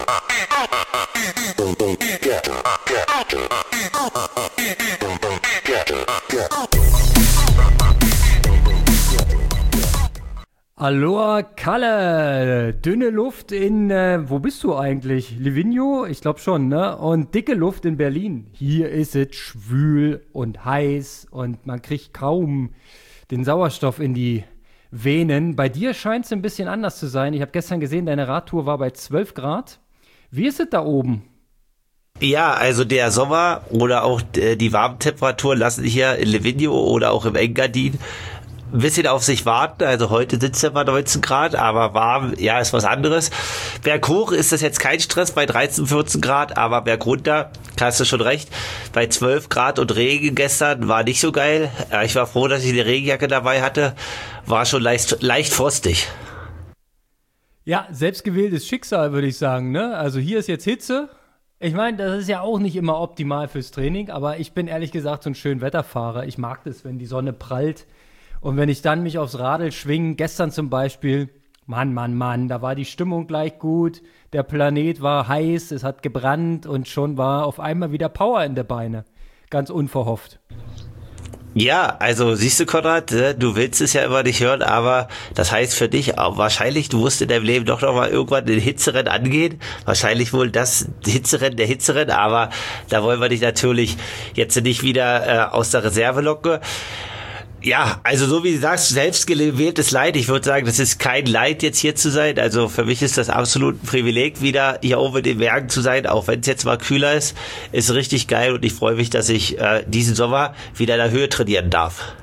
Aloha Kalle, dünne Luft in, wo bist du eigentlich? Livigno? Ich glaube schon, ne? Und dicke Luft in Berlin. Hier ist es schwül und heiß und man kriegt kaum den Sauerstoff in die Venen. Bei dir scheint es ein bisschen anders zu sein. Ich habe gestern gesehen, deine Radtour war bei 12 Grad. Wie ist es da oben? Ja, also der Sommer oder auch die warmen Temperaturen lassen hier in Livigno oder auch im Engadin ein bisschen auf sich warten. Also heute sitzt ja bei 19 Grad, aber warm, ja, ist was anderes. Berghoch ist das jetzt kein Stress bei 13, 14 Grad, aber bergunter, hast du schon recht, bei 12 Grad und Regen gestern war nicht so geil. Ich war froh, dass ich eine Regenjacke dabei hatte. War schon leicht frostig. Ja, selbstgewähltes Schicksal, würde ich sagen, ne? Also hier ist jetzt Hitze. Ich meine, das ist ja auch nicht immer optimal fürs Training, aber ich bin ehrlich gesagt so ein Schönwetterfahrer. Ich mag das, wenn die Sonne prallt. Und wenn ich dann mich aufs Radl schwinge, gestern zum Beispiel, Mann, da war die Stimmung gleich gut, der Planet war heiß, es hat gebrannt und schon war auf einmal wieder Power in der Beine. Ganz unverhofft. Ja, also siehst du, Konrad, du willst es ja immer nicht hören, aber das heißt für dich auch wahrscheinlich, du musst in deinem Leben doch noch mal irgendwann den Hitzerennen angehen. Wahrscheinlich wohl das Hitzerennen der Hitzerennen, aber da wollen wir dich natürlich jetzt nicht wieder aus der Reserve locken. Ja, also so wie du sagst, selbstgewähltes Leid. Ich würde sagen, das ist kein Leid, jetzt hier zu sein. Also für mich ist das absolut ein Privileg, wieder hier oben in den Bergen zu sein, auch wenn es jetzt mal kühler ist. Ist richtig geil und ich freue mich, dass ich diesen Sommer wieder in der Höhe trainieren darf.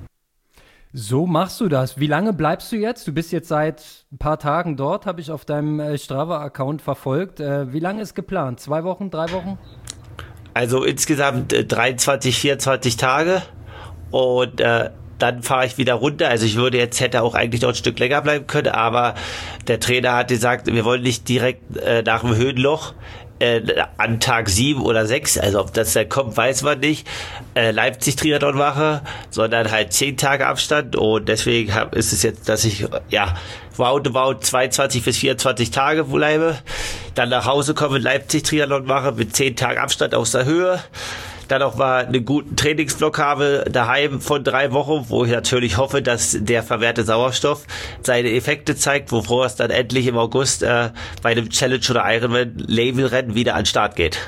So machst du das. Wie lange bleibst du jetzt? Du bist jetzt seit ein paar Tagen dort, habe ich auf deinem Strava-Account verfolgt. Wie lange ist geplant? 2 Wochen, 3 Wochen? Also insgesamt 23, 24 Tage. Und dann fahre ich wieder runter. Also ich hätte auch eigentlich noch ein Stück länger bleiben können, aber der Trainer hat gesagt, wir wollen nicht direkt nach dem Höhenloch an Tag 7 oder 6, also ob das dann kommt, weiß man nicht, Leipzig-Triathlon mache, sondern halt 10 Tage Abstand und deswegen ist es jetzt, dass ich roundabout 22 bis 24 Tage bleibe, dann nach Hause komme, Leipzig-Triathlon mache mit 10 Tagen Abstand aus der Höhe, dann auch mal einen guten Trainingsblock habe daheim von 3 Wochen, wo ich natürlich hoffe, dass der vermehrte Sauerstoff seine Effekte zeigt, wovor es dann endlich im August bei einem Challenge oder Ironman-Label-Rennen wieder an den Start geht.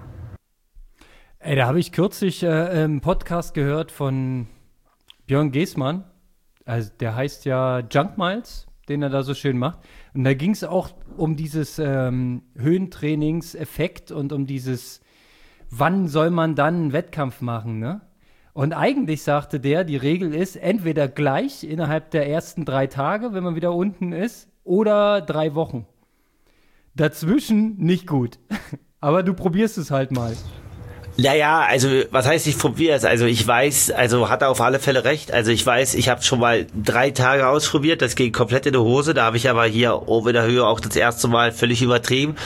Ey, da habe ich kürzlich einen Podcast gehört von Björn Geßmann. Also der heißt ja Junk Miles, den er da so schön macht. Und da ging es auch um dieses Höhentrainingseffekt und um dieses wann soll man dann einen Wettkampf machen, ne? Und eigentlich sagte der, die Regel ist, entweder gleich innerhalb der ersten 3 Tage, wenn man wieder unten ist, oder 3 Wochen. Dazwischen nicht gut. Aber du probierst es halt mal. Naja, also was heißt ich probiere es? Also ich weiß, also hat er auf alle Fälle recht. Also ich weiß, ich habe schon mal 3 Tage ausprobiert, das ging komplett in die Hose. Da habe ich aber hier oben in der Höhe auch das erste Mal völlig übertrieben.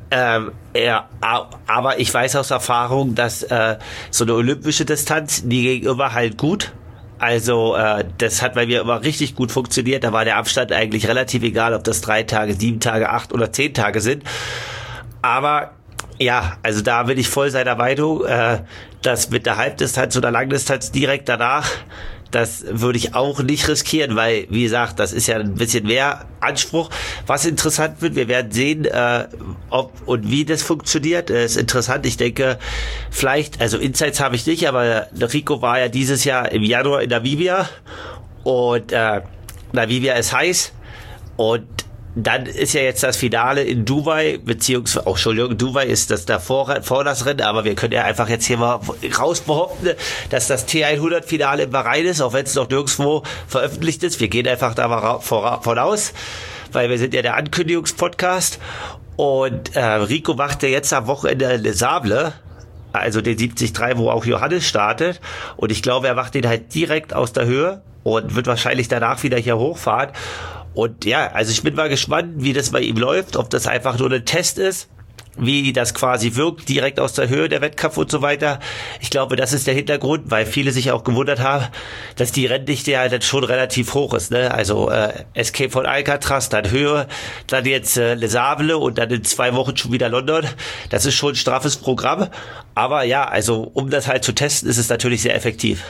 Aber ich weiß aus Erfahrung, dass so eine olympische Distanz, die ging immer halt gut. Also das hat bei mir immer richtig gut funktioniert. Da war der Abstand eigentlich relativ egal, ob das 3 Tage, 7 Tage, 8 oder 10 Tage sind. Aber ja, also da bin ich voll seiner Meinung, dass mit der Halbdistanz oder Langdistanz direkt danach, das würde ich auch nicht riskieren, weil, wie gesagt, das ist ja ein bisschen mehr Anspruch. Was interessant wird, wir werden sehen, ob und wie das funktioniert. Ist interessant, ich denke, vielleicht, also Insights habe ich nicht, aber Rico war ja dieses Jahr im Januar in Namibia und Namibia ist heiß und dann ist ja jetzt das Finale in Dubai, beziehungsweise, Dubai ist das davor das Rennen, aber wir können ja einfach jetzt hier mal raus behaupten, dass das T100-Finale in Bahrain ist, auch wenn es noch nirgendwo veröffentlicht ist. Wir gehen einfach da mal von aus, weil wir sind ja der Ankündigungspodcast. Und Rico macht ja jetzt am Wochenende Les Sables, also den 73, wo auch Johannes startet. Und ich glaube, er macht den halt direkt aus der Höhe und wird wahrscheinlich danach wieder hier hochfahren. Und ja, also ich bin mal gespannt, wie das bei ihm läuft, ob das einfach nur ein Test ist wie das quasi wirkt, direkt aus der Höhe der Wettkampf und so weiter. Ich glaube, das ist der Hintergrund, weil viele sich auch gewundert haben, dass die Renndichte ja dann schon relativ hoch ist. Ne? Also Escape von Alcatraz, dann Höhe, dann jetzt Les Sables und dann in 2 Wochen schon wieder London. Das ist schon ein straffes Programm. Aber ja, also um das halt zu testen, ist es natürlich sehr effektiv.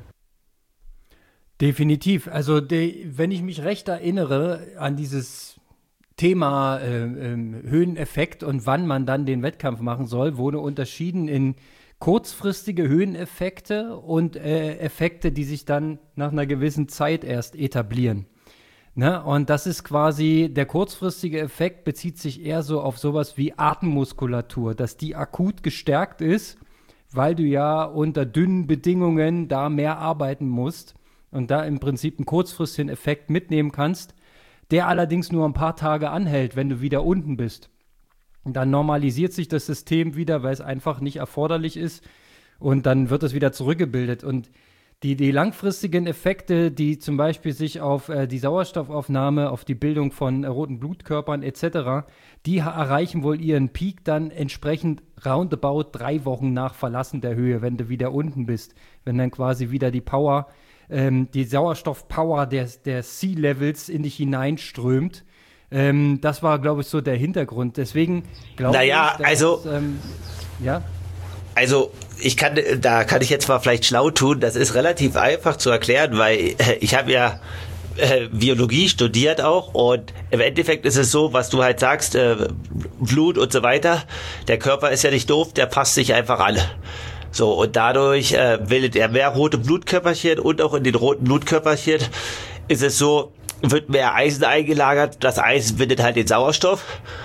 Definitiv. Also wenn ich mich recht erinnere an dieses Thema Höheneffekt und wann man dann den Wettkampf machen soll, wurde unterschieden in kurzfristige Höheneffekte und Effekte, die sich dann nach einer gewissen Zeit erst etablieren. Ne? Und das ist quasi, der kurzfristige Effekt bezieht sich eher so auf sowas wie Atemmuskulatur, dass die akut gestärkt ist, weil du ja unter dünnen Bedingungen da mehr arbeiten musst und da im Prinzip einen kurzfristigen Effekt mitnehmen kannst, der allerdings nur ein paar Tage anhält, wenn du wieder unten bist. Und dann normalisiert sich das System wieder, weil es einfach nicht erforderlich ist und dann wird es wieder zurückgebildet. Und die langfristigen Effekte, die zum Beispiel sich auf die Sauerstoffaufnahme, auf die Bildung von roten Blutkörpern etc., die erreichen wohl ihren Peak dann entsprechend roundabout 3 Wochen nach Verlassen der Höhe, wenn du wieder unten bist. Wenn dann quasi wieder die Power die Sauerstoffpower der Sea-Levels in dich hineinströmt. Das war, glaube ich, so der Hintergrund. Deswegen glaube ich, also, ja. Also, da kann ich jetzt mal vielleicht schlau tun. Das ist relativ einfach zu erklären, weil ich habe ja Biologie studiert auch und im Endeffekt ist es so, was du halt sagst, Blut und so weiter. Der Körper ist ja nicht doof, der passt sich einfach an. So, und dadurch bildet er mehr rote Blutkörperchen und auch in den roten Blutkörperchen ist es so, wird mehr Eisen eingelagert. Das Eisen bindet halt den Sauerstoff.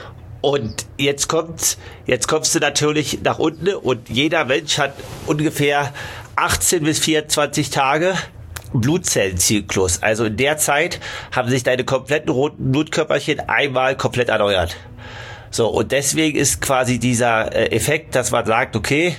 Und jetzt kommst du natürlich nach unten und jeder Mensch hat ungefähr 18 bis 24 Tage Blutzellenzyklus. Also in der Zeit haben sich deine kompletten roten Blutkörperchen einmal komplett erneuert. So, und deswegen ist quasi dieser Effekt, dass man sagt, okay,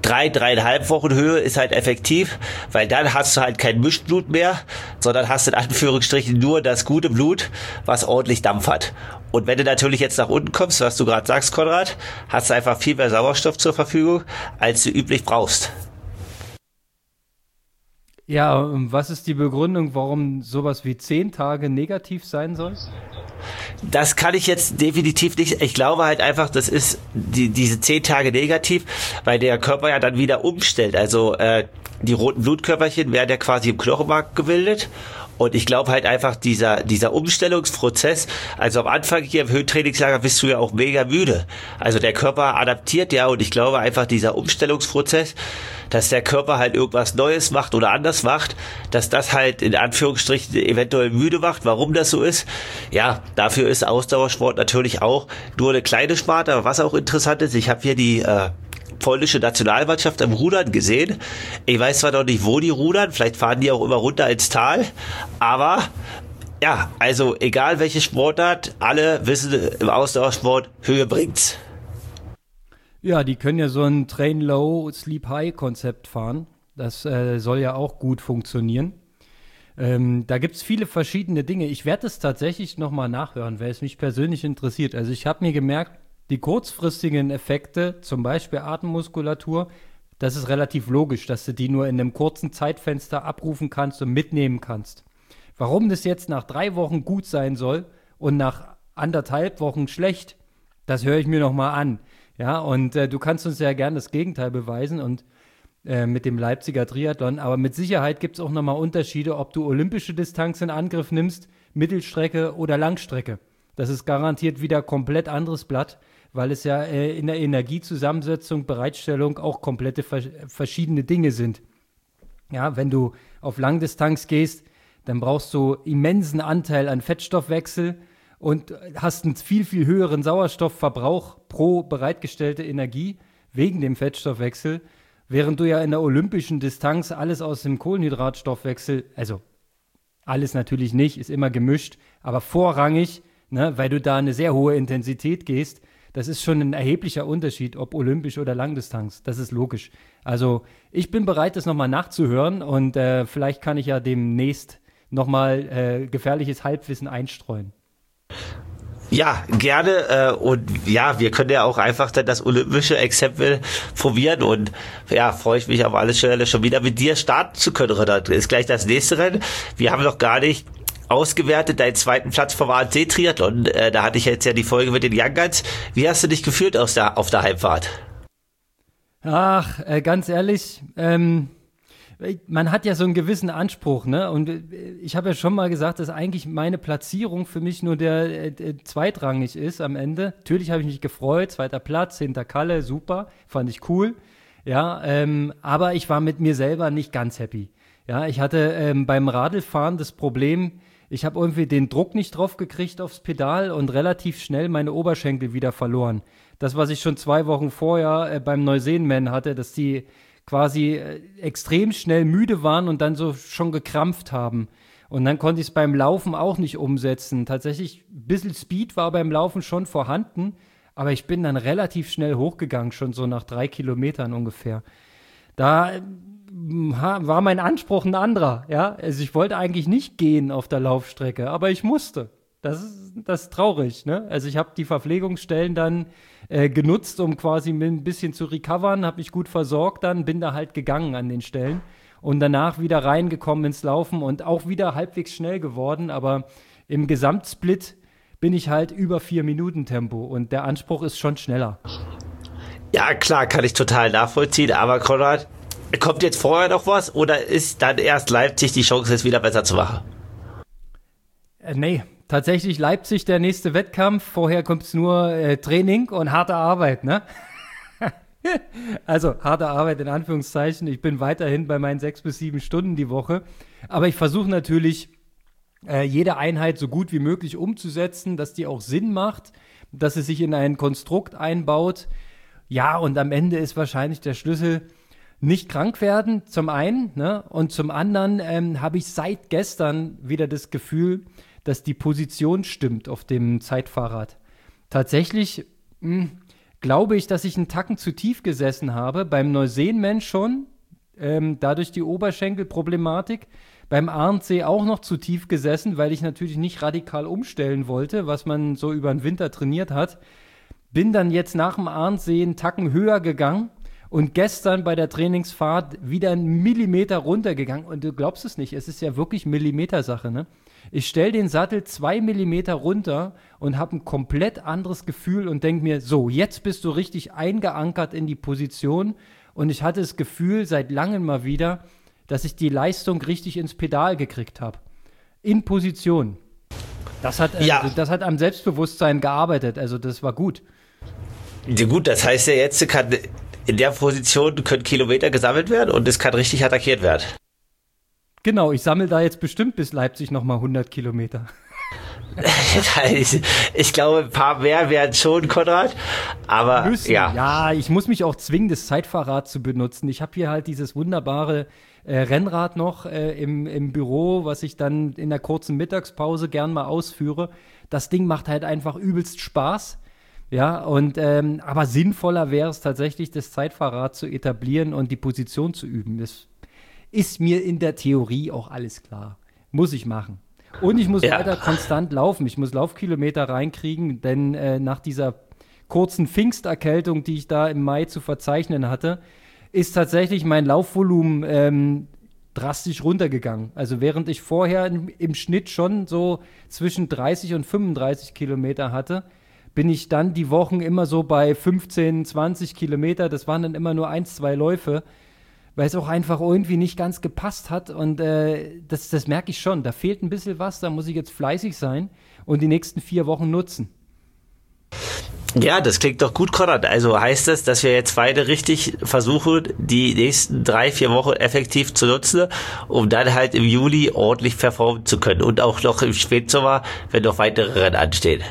3,5 Wochen Höhe ist halt effektiv, weil dann hast du halt kein Mischblut mehr, sondern hast in Anführungsstrichen nur das gute Blut, was ordentlich Dampf hat. Und wenn du natürlich jetzt nach unten kommst, was du gerade sagst, Konrad, hast du einfach viel mehr Sauerstoff zur Verfügung, als du üblich brauchst. Ja, und was ist die Begründung, warum sowas wie 10 Tage negativ sein soll? Das kann ich jetzt definitiv nicht. Ich glaube halt einfach, das ist diese 10 Tage negativ, weil der Körper ja dann wieder umstellt. Also die roten Blutkörperchen werden ja quasi im Knochenmark gebildet. Und ich glaube halt einfach, dieser Umstellungsprozess, also am Anfang hier im Höhentrainingslager bist du ja auch mega müde. Also der Körper adaptiert ja und ich glaube einfach dieser Umstellungsprozess, dass der Körper halt irgendwas Neues macht oder anders macht, dass das halt in Anführungsstrichen eventuell müde macht. Warum das so ist? Ja, dafür ist Ausdauersport natürlich auch nur eine kleine Sparte. Aber was auch interessant ist, ich habe hier die polnische Nationalmannschaft am Rudern gesehen. Ich weiß zwar noch nicht, wo die rudern, vielleicht fahren die auch immer runter ins Tal, aber ja, also egal welche Sportart, alle wissen im Ausdauersport, Höhe bringt's. Ja, die können ja so ein Train Low, Sleep High Konzept fahren. Das soll ja auch gut funktionieren. Da gibt es viele verschiedene Dinge. Ich werde es tatsächlich nochmal nachhören, weil es mich persönlich interessiert. Also ich habe mir gemerkt, die kurzfristigen Effekte, zum Beispiel Atemmuskulatur, das ist relativ logisch, dass du die nur in einem kurzen Zeitfenster abrufen kannst und mitnehmen kannst. Warum das jetzt nach 3 Wochen gut sein soll und nach 1,5 Wochen schlecht, das höre ich mir nochmal an. Ja, und du kannst uns ja gerne das Gegenteil beweisen und mit dem Leipziger Triathlon, aber mit Sicherheit gibt es auch nochmal Unterschiede, ob du olympische Distanz in Angriff nimmst, Mittelstrecke oder Langstrecke. Das ist garantiert wieder komplett anderes Blatt, weil es ja in der Energiezusammensetzung, Bereitstellung auch komplette verschiedene Dinge sind. Ja, wenn du auf Langdistanz gehst, dann brauchst du immensen Anteil an Fettstoffwechsel und hast einen viel, viel höheren Sauerstoffverbrauch pro bereitgestellte Energie wegen dem Fettstoffwechsel, während du ja in der olympischen Distanz alles aus dem Kohlenhydratstoffwechsel, also alles natürlich nicht, ist immer gemischt, aber vorrangig, ne, weil du da eine sehr hohe Intensität gehst, das ist schon ein erheblicher Unterschied, ob olympisch oder Langdistanz. Das ist logisch. Also ich bin bereit, das nochmal nachzuhören und vielleicht kann ich ja demnächst nochmal gefährliches Halbwissen einstreuen. Ja, gerne. Und ja, wir können ja auch einfach dann das olympische Exempel probieren. Und ja, freue ich mich auf alle Fälle schon wieder mit dir starten zu können, Renat. Ist gleich das nächste Rennen. Wir haben noch gar nicht ausgewertet deinen zweiten Platz vom ANC-Triathlon. Da hatte ich jetzt ja die Folge mit den Young Guns. Wie hast du dich gefühlt auf der Heimfahrt? Ach, ganz ehrlich, man hat ja so einen gewissen Anspruch, ne? Und ich habe ja schon mal gesagt, dass eigentlich meine Platzierung für mich nur der zweitrangig ist am Ende. Natürlich habe ich mich gefreut, 2. Platz hinter Kalle, super, fand ich cool. Ja, aber ich war mit mir selber nicht ganz happy. Ja, ich hatte beim Radlfahren das Problem, ich habe irgendwie den Druck nicht drauf gekriegt aufs Pedal und relativ schnell meine Oberschenkel wieder verloren. Das, was ich schon 2 Wochen vorher beim Neuseenman hatte, dass die quasi extrem schnell müde waren und dann so schon gekrampft haben. Und dann konnte ich es beim Laufen auch nicht umsetzen. Tatsächlich, ein bisschen Speed war beim Laufen schon vorhanden, aber ich bin dann relativ schnell hochgegangen, schon so nach 3 Kilometern ungefähr. Da war mein Anspruch ein anderer, ja. Also ich wollte eigentlich nicht gehen auf der Laufstrecke, aber ich musste. Das ist traurig, ne? Also ich habe die Verpflegungsstellen dann genutzt, um quasi ein bisschen zu recovern, habe mich gut versorgt dann, bin da halt gegangen an den Stellen und danach wieder reingekommen ins Laufen und auch wieder halbwegs schnell geworden, aber im Gesamtsplit bin ich halt über 4 Minuten Tempo und der Anspruch ist schon schneller. Ja, klar, kann ich total nachvollziehen, aber Konrad, kommt jetzt vorher noch was oder ist dann erst Leipzig die Chance, es wieder besser zu machen? Nee, tatsächlich Leipzig der nächste Wettkampf. Vorher kommt es nur Training und harte Arbeit, ne? Also harte Arbeit in Anführungszeichen. Ich bin weiterhin bei meinen 6 bis 7 Stunden die Woche. Aber ich versuche natürlich, jede Einheit so gut wie möglich umzusetzen, dass die auch Sinn macht, dass sie sich in ein Konstrukt einbaut. Ja, und am Ende ist wahrscheinlich der Schlüssel nicht krank werden, zum einen, ne? Und zum anderen habe ich seit gestern wieder das Gefühl, dass die Position stimmt auf dem Zeitfahrrad. Tatsächlich glaube ich, dass ich einen Tacken zu tief gesessen habe. Beim Neuseenman schon, dadurch die Oberschenkelproblematik. Beim Arendsee auch noch zu tief gesessen, weil ich natürlich nicht radikal umstellen wollte, was man so über den Winter trainiert hat. Bin dann jetzt nach dem Arendsee einen Tacken höher gegangen und gestern bei der Trainingsfahrt wieder einen Millimeter runtergegangen. Und du glaubst es nicht, es ist ja wirklich Millimetersache, ne? Ich stelle den Sattel 2 Millimeter runter und habe ein komplett anderes Gefühl und denke mir, so, jetzt bist du richtig eingeankert in die Position. Und ich hatte das Gefühl seit langem mal wieder, dass ich die Leistung richtig ins Pedal gekriegt habe. In Position. Das hat am Selbstbewusstsein gearbeitet, also das war gut. Ja, gut, das heißt ja jetzt, in der Position können Kilometer gesammelt werden und es kann richtig attackiert werden. Genau, ich sammle da jetzt bestimmt bis Leipzig nochmal 100 Kilometer. Ich glaube, ein paar mehr werden schon, Konrad. Aber ja, ich muss mich auch zwingen, das Zeitfahrrad zu benutzen. Ich habe hier halt dieses wunderbare Rennrad noch im Büro, was ich dann in der kurzen Mittagspause gern mal ausführe. Das Ding macht halt einfach übelst Spaß. Ja, und aber sinnvoller wäre es tatsächlich, das Zeitfahrrad zu etablieren und die Position zu üben. Das ist mir in der Theorie auch alles klar. Muss ich machen. Und ich muss weiter konstant laufen. Ich muss Laufkilometer reinkriegen, denn nach dieser kurzen Pfingsterkältung, die ich da im Mai zu verzeichnen hatte, ist tatsächlich mein Laufvolumen drastisch runtergegangen. Also während ich vorher im Schnitt schon so zwischen 30 und 35 Kilometer hatte, bin ich dann die Wochen immer so bei 15, 20 Kilometer. Das waren dann immer nur 1, 2 Läufe, weil es auch einfach irgendwie nicht ganz gepasst hat. Und das merke ich schon. Da fehlt ein bisschen was, da muss ich jetzt fleißig sein und die nächsten 4 Wochen nutzen. Ja, das klingt doch gut, Konrad. Also heißt das, dass wir jetzt beide richtig versuchen, die nächsten 3, 4 Wochen effektiv zu nutzen, um dann halt im Juli ordentlich performen zu können und auch noch im Spätsommer, wenn noch weitere Rennen anstehen.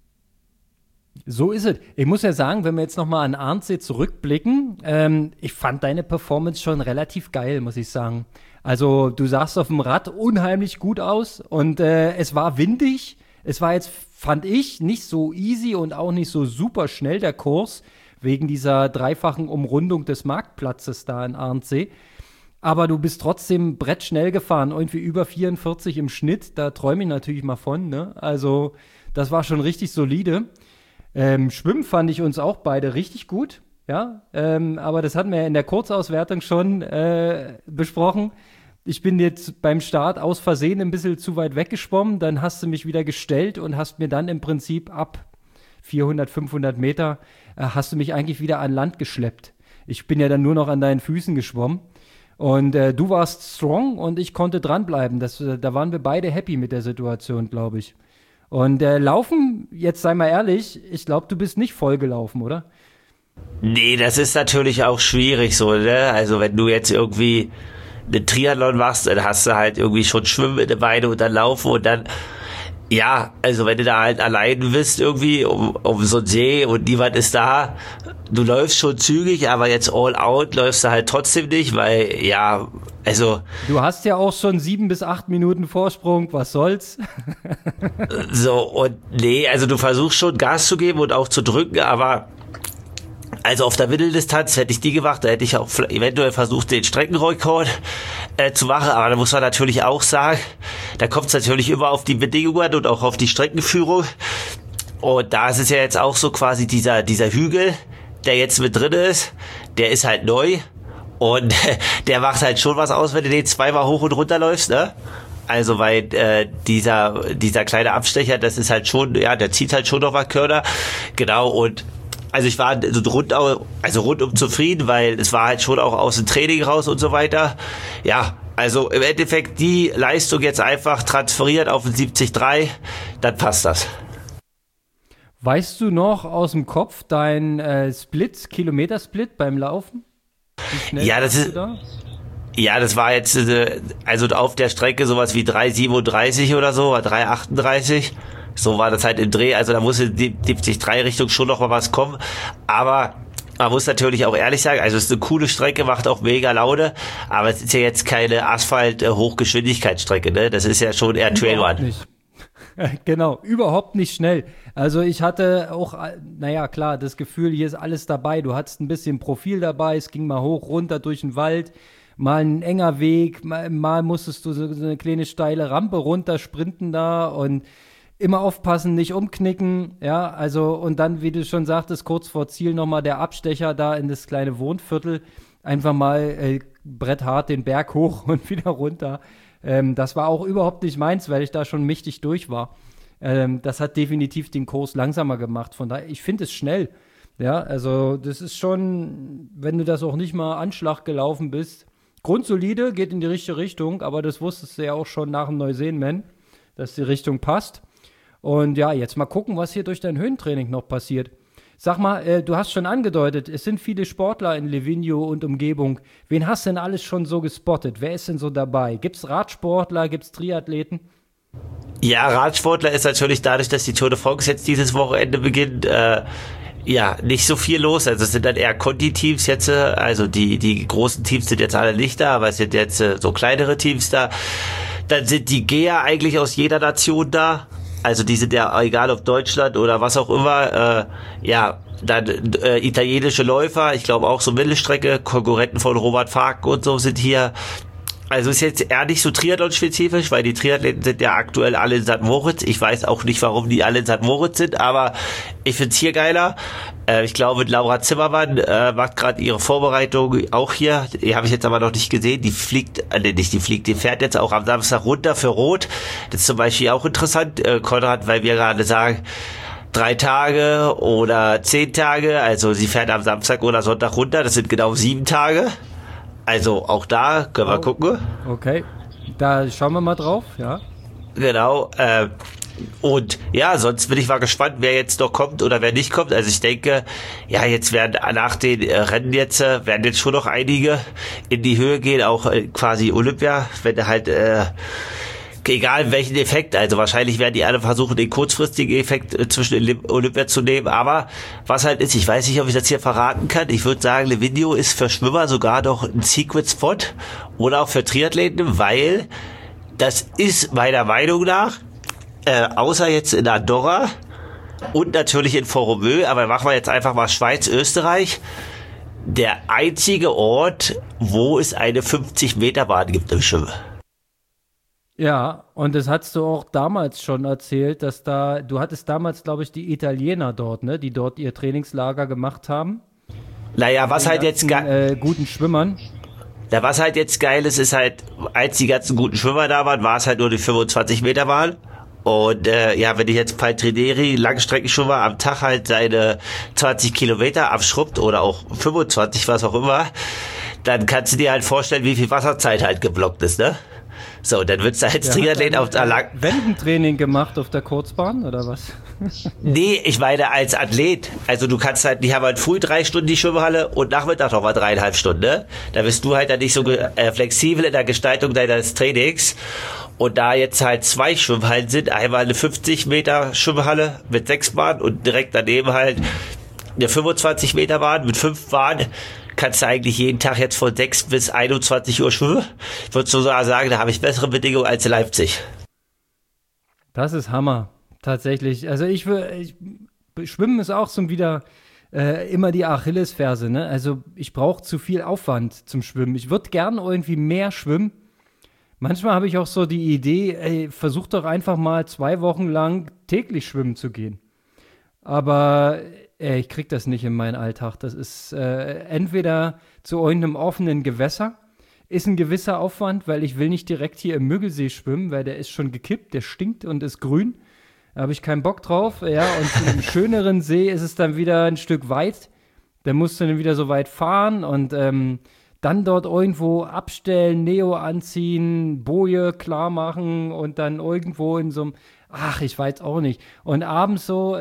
So ist es. Ich muss ja sagen, wenn wir jetzt nochmal an Arendsee zurückblicken, ich fand deine Performance schon relativ geil, muss ich sagen. Also du sahst auf dem Rad unheimlich gut aus und es war windig. Es war jetzt, fand ich, nicht so easy und auch nicht so super schnell der Kurs, wegen dieser dreifachen Umrundung des Marktplatzes da in Arendsee. Aber du bist trotzdem brettschnell gefahren, irgendwie über 44 im Schnitt, da träume ich natürlich mal von, ne? Also Das war schon richtig solide. Schwimmen fand ich uns auch beide richtig gut. Ja, aber das hatten wir ja in der Kurzauswertung schon besprochen. Ich bin jetzt beim Start aus Versehen ein bisschen zu weit weggeschwommen. Dann hast du mich wieder gestellt und hast mir dann im Prinzip ab 400, 500 Meter hast du mich eigentlich wieder an Land geschleppt. Ich bin ja dann nur noch an deinen Füßen geschwommen. Und du warst strong und ich konnte dranbleiben. Da waren wir beide happy mit der Situation, glaube ich. Und Laufen, jetzt sei mal ehrlich, ich glaube, du bist nicht voll gelaufen, oder? Nee, das ist natürlich auch schwierig so, ne? Also wenn du jetzt irgendwie einen Triathlon machst, dann hast du halt irgendwie schon Schwimmen in der Beine und dann Laufen und dann, ja, also wenn du da halt allein bist irgendwie um so einen See und niemand ist da, du läufst schon zügig, aber jetzt all out läufst du halt trotzdem nicht, weil, ja, also... Du hast ja auch schon 7 bis 8 Minuten Vorsprung, was soll's? So, und nee, also du versuchst schon Gas zu geben und auch zu drücken, aber... Also auf der Mitteldistanz hätte ich die gemacht, da hätte ich auch eventuell versucht, den Streckenrekord zu machen, aber da muss man natürlich auch sagen, da kommt es natürlich immer auf die Bedingungen und auch auf die Streckenführung. Und da ist es ja jetzt auch so quasi dieser Hügel, der jetzt mit drin ist, der ist halt neu und der macht halt schon was aus, wenn du den zweimal hoch und runter läufst, ne? Also weil dieser kleine Abstecher, das ist halt schon, ja, der zieht halt schon noch mal Körner, genau. Und also ich war so rundum zufrieden, weil es war halt schon auch aus dem Training raus und so weiter. Ja, also im Endeffekt die Leistung jetzt einfach transferiert auf den 70,3, dann passt das. Weißt du noch aus dem Kopf dein Kilometersplit beim Laufen? Wie schnell Ja, das ist... da? Ja, das war jetzt also auf der Strecke sowas wie 3,37 oder so, oder 3,38. So war das halt im Dreh, also da musste die 70,3 Richtung schon noch mal was kommen, aber man muss natürlich auch ehrlich sagen, also es ist eine coole Strecke, macht auch mega Laune, aber es ist ja jetzt keine Asphalt-Hochgeschwindigkeitsstrecke, ne? Das ist ja schon eher Trailrun. Genau, überhaupt nicht schnell. Also ich hatte auch, naja klar, das Gefühl, hier ist alles dabei. Du hattest ein bisschen Profil dabei, es ging mal hoch, runter durch den Wald, mal ein enger Weg, mal musstest du so eine kleine steile Rampe runter sprinten da und immer aufpassen, nicht umknicken, ja, also und dann, wie du schon sagtest, kurz vor Ziel nochmal der Abstecher da in das kleine Wohnviertel, einfach mal bretthart den Berg hoch und wieder runter. Das war auch überhaupt nicht meins, weil ich da schon mächtig durch war. Das hat definitiv den Kurs langsamer gemacht, von daher, ich finde es schnell, ja, also das ist schon, wenn du das auch nicht mal Anschlag gelaufen bist, grundsolide, geht in die richtige Richtung, aber das wusstest du ja auch schon nach dem Neuseen-Man, dass die Richtung passt. Und ja, jetzt mal gucken, was hier durch dein Höhentraining noch passiert. Sag mal, du hast schon angedeutet, es sind viele Sportler in Livigno und Umgebung. Wen hast du denn alles schon so gespottet? Wer ist denn so dabei? Gibt's Radsportler, gibt's Triathleten? Ja, Radsportler ist natürlich dadurch, dass die Tour de France jetzt dieses Wochenende beginnt, ja, nicht so viel los. Also es sind dann eher Conti-Teams jetzt, also die großen Teams sind jetzt alle nicht da, aber es sind jetzt so kleinere Teams da. Dann sind die Geher eigentlich aus jeder Nation da. Also die sind ja, egal ob Deutschland oder was auch immer, ja, dann italienische Läufer, ich glaube auch so Mittelstrecke, Konkurrenten von Robert Fark und so sind hier. Also ist jetzt eher nicht so Triathlon-spezifisch, weil die Triathleten sind ja aktuell alle in St. Moritz. Ich weiß auch nicht, warum die alle in St. Moritz sind, aber ich find's hier geiler. Ich glaube, Laura Zimmermann macht gerade ihre Vorbereitung auch hier. Die habe ich jetzt aber noch nicht gesehen. Die die fährt jetzt auch am Samstag runter für Rot. Das ist zum Beispiel auch interessant, Konrad, weil wir gerade sagen, 3 Tage oder 10 Tage. Also sie fährt am Samstag oder Sonntag runter. Das sind genau 7 Tage. Also auch da können wir gucken. Okay, da schauen wir mal drauf, ja. Genau, und ja, sonst bin ich mal gespannt, wer jetzt noch kommt oder wer nicht kommt. Also ich denke, ja, jetzt werden nach den Rennen werden jetzt schon noch einige in die Höhe gehen, auch quasi Olympia, wenn halt egal welchen Effekt, also wahrscheinlich werden die alle versuchen, den kurzfristigen Effekt zwischen Olympia zu nehmen, aber was halt ist, ich weiß nicht, ob ich das hier verraten kann, ich würde sagen, Livigno ist für Schwimmer sogar noch ein Secret Spot oder auch für Triathleten, weil das ist meiner Meinung nach, außer jetzt in Andorra und natürlich in Foromeux, aber machen wir jetzt einfach mal Schweiz, Österreich, der einzige Ort, wo es eine 50-Meter-Bahn gibt im Schwimmen. Ja, und das hast du auch damals schon erzählt, du hattest damals, glaube ich, die Italiener dort, ne, die dort ihr Trainingslager gemacht haben. Naja, Mit was den halt jetzt ganzen, guten Schwimmern. ja, was halt jetzt geil ist halt, als die ganzen guten Schwimmer da waren, war es halt nur die 25 Meter waren. Und ja, wenn ich jetzt Paltrineri, Langstreckenschwimmer, am Tag halt seine 20 Kilometer abschrubbt oder auch 25, was auch immer, dann kannst du dir halt vorstellen, wie viel Wasserzeit halt geblockt ist, ne? So, dann wird's da als Triathlet auf der Wendentraining gemacht auf der Kurzbahn oder was? Nee, ich meine als Athlet. Also du kannst halt, die haben halt früh 3 Stunden die Schwimmhalle und Nachmittag nochmal 3,5 Stunden, ne? Da bist du halt dann nicht so flexibel in der Gestaltung deines Trainings. Und da jetzt halt 2 Schwimmhallen sind, einmal eine 50 Meter Schwimmhalle mit 6 Bahnen und direkt daneben halt eine 25 Meter Bahn mit 5 Bahnen, kannst du eigentlich jeden Tag jetzt von 6 bis 21 Uhr schwimmen. Ich würde sogar sagen, da habe ich bessere Bedingungen als in Leipzig. Das ist Hammer, tatsächlich. Also Schwimmen ist auch so wieder immer die Achillesferse, ne? Also ich brauche zu viel Aufwand zum Schwimmen. Ich würde gern irgendwie mehr schwimmen. Manchmal habe ich auch so die Idee, ey, versuch doch einfach mal 2 Wochen lang täglich schwimmen zu gehen. Aber ich krieg das nicht in meinen Alltag. Das ist entweder zu irgendeinem offenen Gewässer, ist ein gewisser Aufwand, weil ich will nicht direkt hier im Müggelsee schwimmen, weil der ist schon gekippt, der stinkt und ist grün. Da habe ich keinen Bock drauf. Ja, und zu einem schöneren See ist es dann wieder ein Stück weit. Da musst du dann wieder so weit fahren und dann dort irgendwo abstellen, Neo anziehen, Boje klar machen und dann irgendwo in so einem, ach, ich weiß auch nicht. Und abends so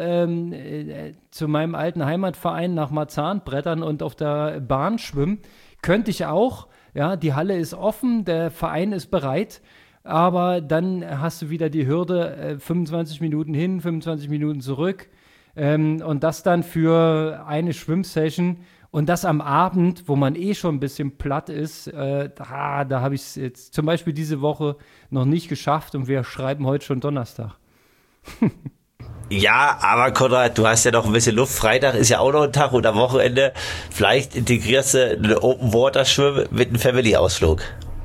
zu meinem alten Heimatverein nach Marzahn brettern und auf der Bahn schwimmen. Könnte ich auch. Ja, die Halle ist offen, der Verein ist bereit. Aber dann hast du wieder die Hürde, 25 Minuten hin, 25 Minuten zurück. Und das dann für eine Schwimmsession. Und das am Abend, wo man eh schon ein bisschen platt ist, da habe ich es jetzt zum Beispiel diese Woche noch nicht geschafft und wir schreiben heute schon Donnerstag. Ja, aber Konrad, du hast ja noch ein bisschen Luft. Freitag ist ja auch noch ein Tag und am Wochenende vielleicht integrierst du eine Open Water Schwimmen mit einem Family-Ausflug.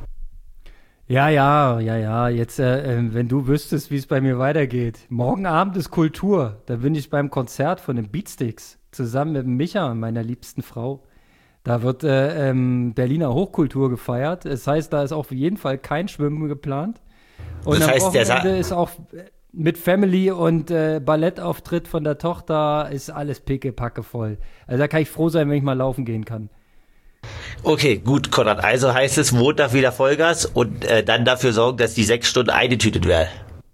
Ja. Jetzt, wenn du wüsstest, wie es bei mir weitergeht. Morgen Abend ist Kultur. Da bin ich beim Konzert von den Beatsticks zusammen mit Micha, meiner liebsten Frau. Da wird Berliner Hochkultur gefeiert. Das heißt, da ist auf jeden Fall kein Schwimmen geplant. Und Das am heißt, Wochenende ist auch mit Family und Ballettauftritt von der Tochter ist alles pickepacke voll. Also da kann ich froh sein, wenn ich mal laufen gehen kann. Okay, gut, Konrad. Also heißt es Montag wieder Vollgas und dann dafür sorgen, dass die 6 Stunden eingetütet werden.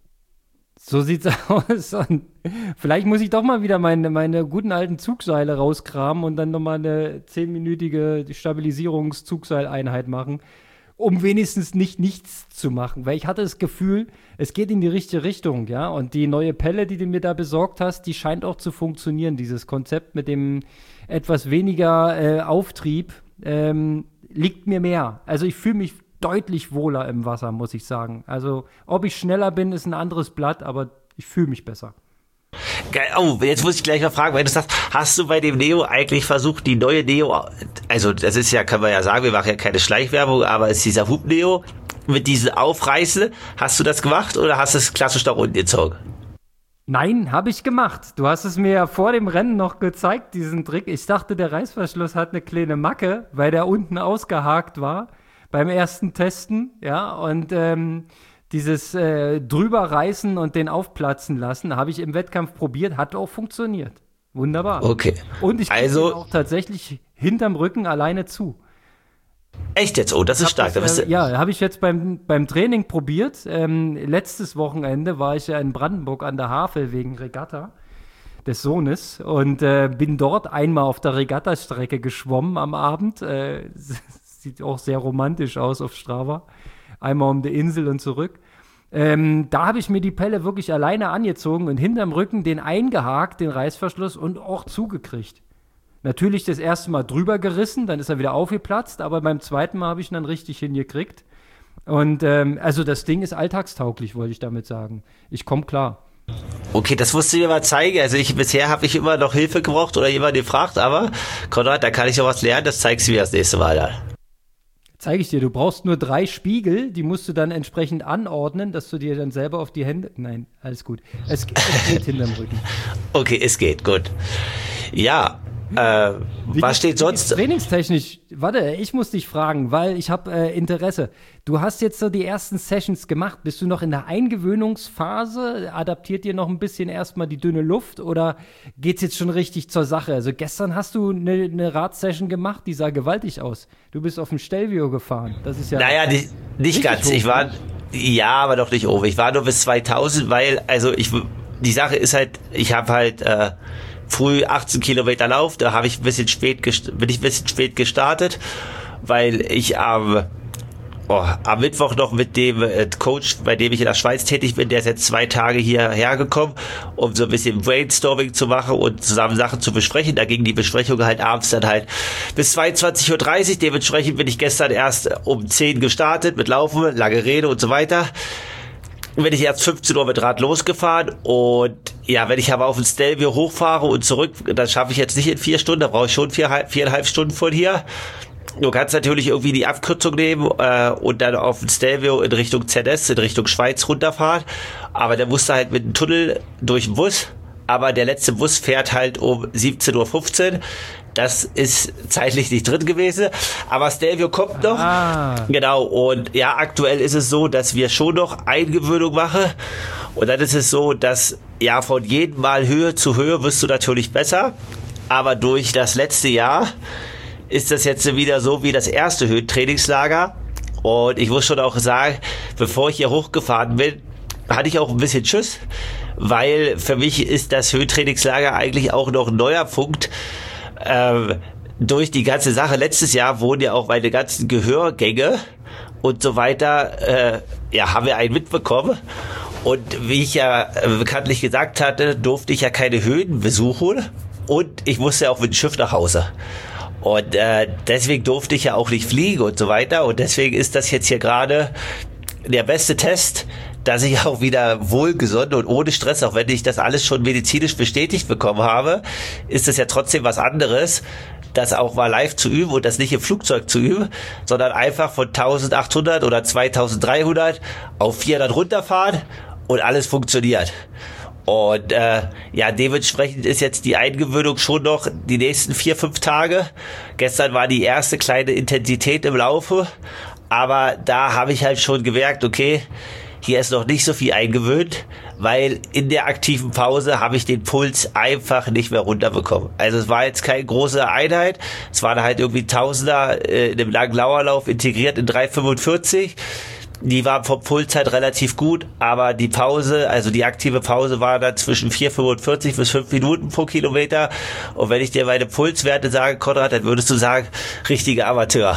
So sieht's aus. Und vielleicht muss ich doch mal wieder meine guten alten Zugseile rauskramen und dann nochmal eine 10-minütige Stabilisierungszugseileinheit machen, um wenigstens nicht nichts zu machen. Weil ich hatte das Gefühl, es geht in die richtige Richtung, ja. Und die neue Pelle, die du mir da besorgt hast, die scheint auch zu funktionieren. Dieses Konzept mit dem etwas weniger Auftrieb liegt mir mehr. Also ich fühle mich deutlich wohler im Wasser, muss ich sagen. Also ob ich schneller bin, ist ein anderes Blatt, aber ich fühle mich besser. Geil. Oh, jetzt muss ich gleich mal fragen, weil du sagst, hast du bei dem Neo eigentlich versucht, die neue Neo, also das ist ja, kann man ja sagen, wir machen ja keine Schleichwerbung, aber es ist dieser Hub Neo mit diesen Aufreißen, hast du das gemacht oder hast du es klassisch nach unten gezogen? Nein, habe ich gemacht. Du hast es mir ja vor dem Rennen noch gezeigt, diesen Trick. Ich dachte, der Reißverschluss hat eine kleine Macke, weil der unten ausgehakt war beim ersten Testen, ja, und dieses drüber reißen und den aufplatzen lassen, habe ich im Wettkampf probiert, hat auch funktioniert. Wunderbar. Okay. Und ich kriege also, ihn auch tatsächlich hinterm Rücken alleine zu. Echt jetzt? Oh, das ist stark. Ja, habe ich jetzt beim Training probiert. Letztes Wochenende war ich ja in Brandenburg an der Havel wegen Regatta des Sohnes und bin dort einmal auf der Regattastrecke geschwommen am Abend. Sieht auch sehr romantisch aus auf Strava. Einmal um die Insel und zurück. Da habe ich mir die Pelle wirklich alleine angezogen und hinterm Rücken den eingehakt, den Reißverschluss, und auch zugekriegt. Natürlich das erste Mal drüber gerissen, dann ist er wieder aufgeplatzt, aber beim zweiten Mal habe ich ihn dann richtig hingekriegt. Und also das Ding ist alltagstauglich, wollte ich damit sagen. Ich komme klar. Okay, das musst du mir mal zeigen. Also bisher habe ich immer noch Hilfe gebraucht oder jemand gefragt, aber Konrad, da kann ich noch was lernen, das zeigst du mir das nächste Mal dann. Zeige ich dir, du brauchst nur 3 Spiegel, die musst du dann entsprechend anordnen, dass du dir dann selber auf die Hände. Nein, alles gut. Es geht hinterm Rücken. Okay, es geht, gut. Ja, was steht sonst? Trainingstechnisch, warte, ich muss dich fragen, weil ich habe Interesse. Du hast jetzt so die ersten Sessions gemacht. Bist du noch in der Eingewöhnungsphase? Adaptiert dir noch ein bisschen erstmal die dünne Luft oder geht's jetzt schon richtig zur Sache? Also gestern hast du eine Radsession gemacht, die sah gewaltig aus. Du bist auf dem Stelvio gefahren. Das ist ja. Naja, nicht ganz. Hoch, ich war, ja, aber doch nicht oben. Ich war nur bis 2000, weil, also die Sache ist halt, ich habe halt, früh 18 Kilometer Lauf, da bin ich ein bisschen spät gestartet, weil ich am Mittwoch noch mit dem Coach, bei dem ich in der Schweiz tätig bin, der ist jetzt 2 Tage hierher gekommen, um so ein bisschen Brainstorming zu machen und zusammen Sachen zu besprechen. Da ging die Besprechung halt abends dann halt bis 22:30 Uhr. Dementsprechend bin ich gestern erst um 10 gestartet mit Laufen, lange Rede und so weiter. Bin ich erst 15 Uhr mit Rad losgefahren und ja, wenn ich aber auf den Stelvio hochfahre und zurück, das schaffe ich jetzt nicht in 4 Stunden, da brauche ich schon 4,5 Stunden von hier. Du kannst natürlich irgendwie die Abkürzung nehmen und dann auf den Stelvio in Richtung ZS, in Richtung Schweiz runterfahren, aber der musste halt mit dem Tunnel durch den Bus, aber der letzte Bus fährt halt um 17:15 Uhr. Das ist zeitlich nicht drin gewesen, aber Stelvio kommt noch. Genau, und ja, aktuell ist es so, dass wir schon noch Eingewöhnung machen. Und dann ist es so, dass ja von jedem Mal Höhe zu Höhe wirst du natürlich besser. Aber durch das letzte Jahr ist das jetzt wieder so wie das erste Höhentrainingslager. Und ich muss schon auch sagen, bevor ich hier hochgefahren bin, hatte ich auch ein bisschen Schiss, weil für mich ist das Höhentrainingslager eigentlich auch noch ein neuer Punkt. Durch die ganze Sache letztes Jahr wurden ja auch meine ganzen Gehörgänge und so weiter, haben wir einen mitbekommen. Und wie ich ja bekanntlich gesagt hatte, durfte ich ja keine Höhen besuchen und ich musste ja auch mit dem Schiff nach Hause. Und deswegen durfte ich ja auch nicht fliegen und so weiter. Und deswegen ist das jetzt hier gerade der beste Test, dass ich auch wieder wohlgesund und ohne Stress, auch wenn ich das alles schon medizinisch bestätigt bekommen habe, ist es ja trotzdem was anderes, das auch mal live zu üben und das nicht im Flugzeug zu üben, sondern einfach von 1800 oder 2300 auf 400 runterfahren und alles funktioniert. Und dementsprechend ist jetzt die Eingewöhnung schon noch die nächsten 4-5 Tage. Gestern war die erste kleine Intensität im Laufe, aber da habe ich halt schon gemerkt, okay, hier ist noch nicht so viel eingewöhnt, weil in der aktiven Pause habe ich den Puls einfach nicht mehr runterbekommen. Also es war jetzt keine große Einheit, es waren halt irgendwie Tausender in einem langen Lauerlauf integriert in 3,45. Die war vom Puls halt relativ gut, aber die Pause, also die aktive Pause war dann zwischen 4,45 bis 5 Minuten pro Kilometer. Und wenn ich dir meine Pulswerte sage, Konrad, dann würdest du sagen, richtiger Amateur.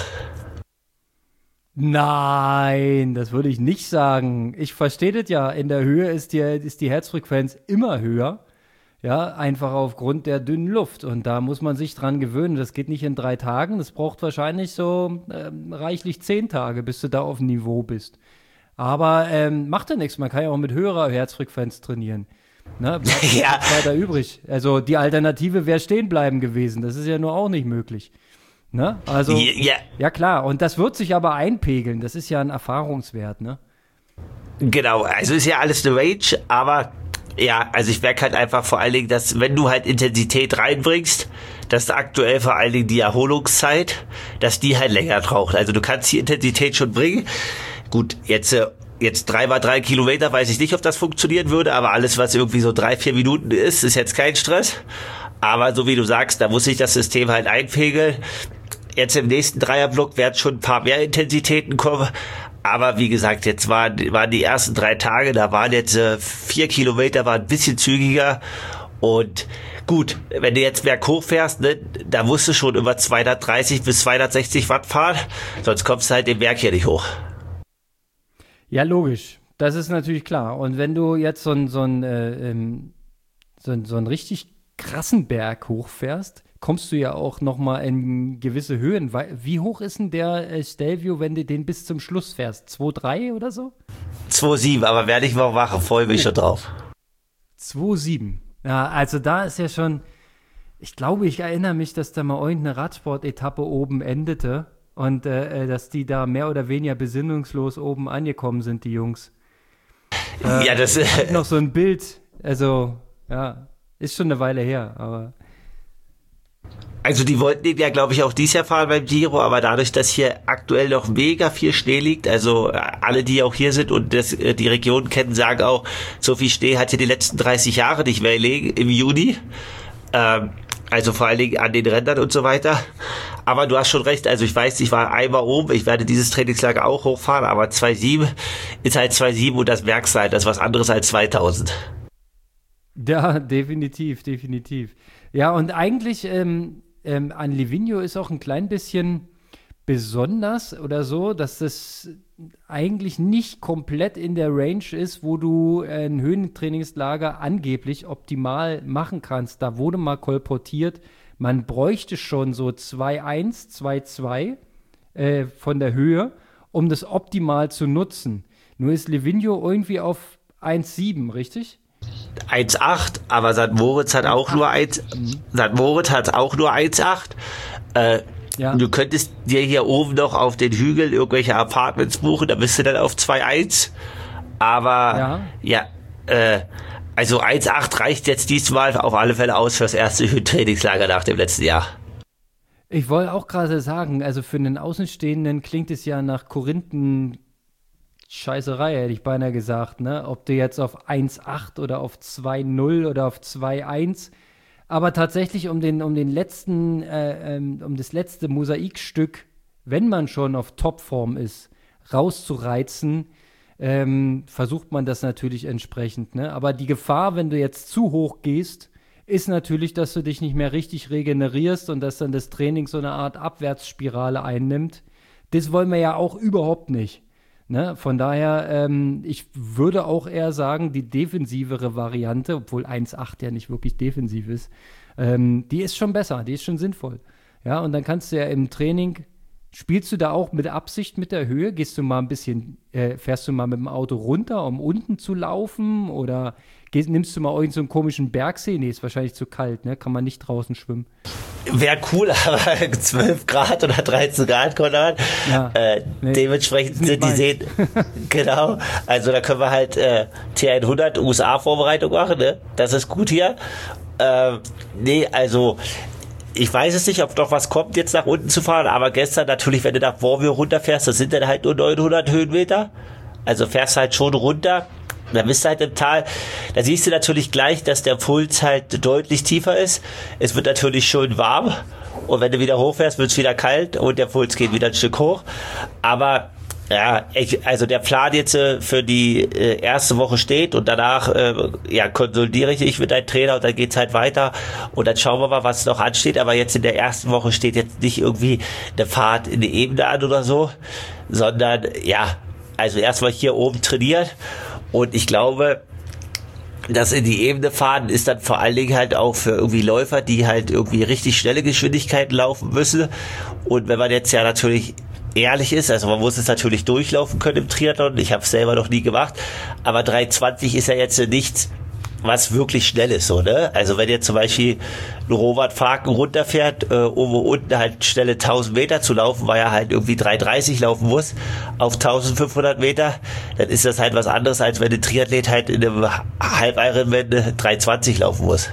Nein, das würde ich nicht sagen. Ich verstehe das ja. In der Höhe ist die Herzfrequenz immer höher. Ja, einfach aufgrund der dünnen Luft. Und da muss man sich dran gewöhnen. Das geht nicht in 3 Tagen. Das braucht wahrscheinlich so reichlich 10 Tage, bis du da auf dem Niveau bist. Aber macht ja nichts. Man kann ja auch mit höherer Herzfrequenz trainieren. Ne? Bleibt ja weiter übrig. Also die Alternative wäre stehen bleiben gewesen. Das ist ja nur auch nicht möglich. Ne? Also, ja klar. Und das wird sich aber einpegeln. Das ist ja ein Erfahrungswert, ne? Genau. Also ist ja alles eine Range, aber ja, also ich merke halt einfach vor allen Dingen, dass wenn du halt Intensität reinbringst, dass aktuell vor allen Dingen die Erholungszeit, dass die halt länger braucht. Also du kannst die Intensität schon bringen. Gut, jetzt 3x3 Kilometer, weiß ich nicht, ob das funktionieren würde, aber alles, was irgendwie so 3-4 Minuten ist jetzt kein Stress. Aber so wie du sagst, da muss sich das System halt einpegeln. Jetzt im nächsten Dreierblock werden schon ein paar mehr Intensitäten kommen. Aber wie gesagt, jetzt waren die ersten 3 Tage, da waren jetzt 4 Kilometer, waren ein bisschen zügiger. Und gut, wenn du jetzt berghoch fährst, ne, da musst du schon über 230 bis 260 Watt fahren. Sonst kommst du halt den Berg hier nicht hoch. Ja, logisch. Das ist natürlich klar. Und wenn du jetzt so einen richtig krassen Berg hochfährst, kommst du ja auch nochmal in gewisse Höhen. Wie hoch ist denn der Stelvio, wenn du den bis zum Schluss fährst? 2,3 oder so? 2,7, aber werde ich mal machen, freue mich schon drauf. 2,7. Ja, also da ist ja schon, ich glaube, ich erinnere mich, dass da mal irgendeine Radsport-Etappe oben endete. Und dass die da mehr oder weniger besinnungslos oben angekommen sind, die Jungs. Ja, das ist noch so ein Bild, also, ja, ist schon eine Weile her, aber. Also die wollten den ja, glaube ich, auch dieses Jahr fahren beim Giro, aber dadurch, dass hier aktuell noch mega viel Schnee liegt, also alle, die auch hier sind und die Region kennen, sagen auch, so viel Schnee hat hier die letzten 30 Jahre nicht mehr gelegen im Juni. Also vor allen Dingen an den Rändern und so weiter. Aber du hast schon recht, also ich weiß, ich war einmal oben, ich werde dieses Trainingslager auch hochfahren, aber 2,7 ist halt 2,7 und das merkst du halt, das ist was anderes als 2000. Ja, definitiv. Ja, und eigentlich an Livigno ist auch ein klein bisschen besonders oder so, dass das eigentlich nicht komplett in der Range ist, wo du ein Höhentrainingslager angeblich optimal machen kannst. Da wurde mal kolportiert, man bräuchte schon so 2,1, 2,2 von der Höhe, um das optimal zu nutzen. Nur ist Livigno irgendwie auf 1,7, richtig? 1,8, aber St. Moritz hat auch nur 1. St. Moritz hat auch nur 1,8. Ja. Du könntest dir hier oben noch auf den Hügeln irgendwelche Apartments buchen, da bist du dann auf 2,1. Aber also 1,8 reicht jetzt diesmal auf alle Fälle aus fürs erste Trainingslager nach dem letzten Jahr. Ich wollte auch gerade sagen, also für einen Außenstehenden klingt es ja nach Scheißerei, hätte ich beinahe gesagt, ne? Ob du jetzt auf 1,8 oder auf 2,0 oder auf 2,1, aber tatsächlich um das letzte Mosaikstück, wenn man schon auf Topform ist, rauszureizen, versucht man das natürlich entsprechend, ne? Aber die Gefahr, wenn du jetzt zu hoch gehst, ist natürlich, dass du dich nicht mehr richtig regenerierst und dass dann das Training so eine Art Abwärtsspirale einnimmt. Das wollen wir ja auch überhaupt nicht. Ne? Von daher, ich würde auch eher sagen, die defensivere Variante, obwohl 1,8 ja nicht wirklich defensiv ist, die ist schon besser, die ist schon sinnvoll. Ja, und dann kannst du ja im Training, spielst du da auch mit Absicht mit der Höhe? Gehst du mal ein bisschen, fährst du mal mit dem Auto runter, um unten zu laufen? Oder nimmst du mal irgend so einen komischen Bergsee? Nee, ist wahrscheinlich zu kalt, ne? Kann man nicht draußen schwimmen. Wäre cool, aber 12 Grad oder 13 Grad, Konrad. Ja, dementsprechend sind die Seen. Genau. Also da können wir halt T100 USA-Vorbereitung machen, ne? Das ist gut hier. Also ich weiß es nicht, ob noch was kommt, jetzt nach unten zu fahren, aber gestern natürlich, wenn du nach Wormio runterfährst, das sind dann halt nur 900 Höhenmeter. Also fährst halt schon runter. Dann bist du halt im Tal, da siehst du natürlich gleich, dass der Puls halt deutlich tiefer ist. Es wird natürlich schön warm und wenn du wieder hochfährst, wird es wieder kalt und der Puls geht wieder ein Stück hoch. Aber ja, also der Plan jetzt für die erste Woche steht und danach konsolidiere ich mit deinem Trainer und dann geht's halt weiter und dann schauen wir mal, was noch ansteht. Aber jetzt in der ersten Woche steht jetzt nicht irgendwie eine Fahrt in die Ebene an oder so, sondern also erstmal hier oben trainiert. Und ich glaube, das in die Ebene fahren ist dann vor allen Dingen halt auch für irgendwie Läufer, die halt irgendwie richtig schnelle Geschwindigkeiten laufen müssen. Und wenn man jetzt ja natürlich ehrlich ist, also man muss es natürlich durchlaufen können im Triathlon, ich habe es selber noch nie gemacht, aber 3,20 ist ja jetzt nichts, was wirklich schnell ist, so, ne? Also wenn jetzt zum Beispiel ein Robert Faken runterfährt, um unten halt schnelle 1000 Meter zu laufen, weil er halt irgendwie 3,30 laufen muss auf 1500 Meter, dann ist das halt was anderes, als wenn ein Triathlet halt in einem Halb-Ironman 3,20 laufen muss.